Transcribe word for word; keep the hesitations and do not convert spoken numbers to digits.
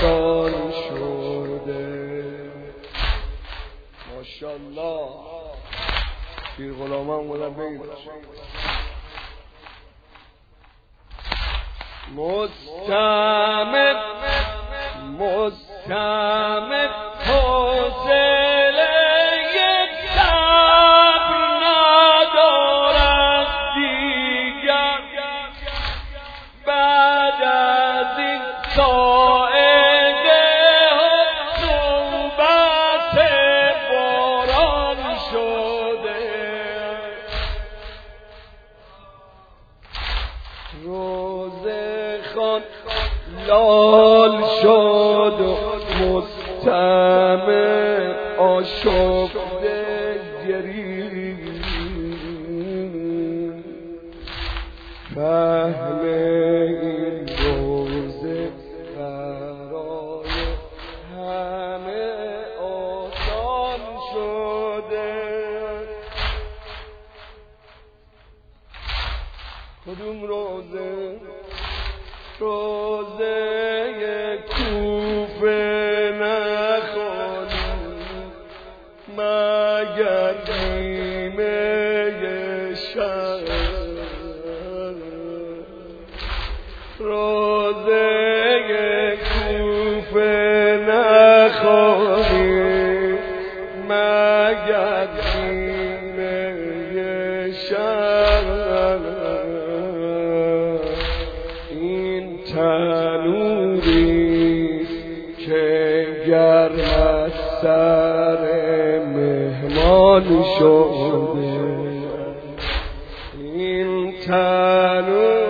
آسان شده. ماشاءالله پیر غلامان بودن بگید مستمد مستمد حوصله شب ندارد دیگر بعد از این صاعقه صحبت باران شده. روزه خان لال شد و مستمع آشفته گرید. فهم این روزه برای همه آسان شده. کدوم روزه؟ روزه کوفه نخوانی مگر نیمه شب. روزه کوفه نخوانی مگر نیمه شب. تنوریست که گرم از سر مهمان شده. این تنور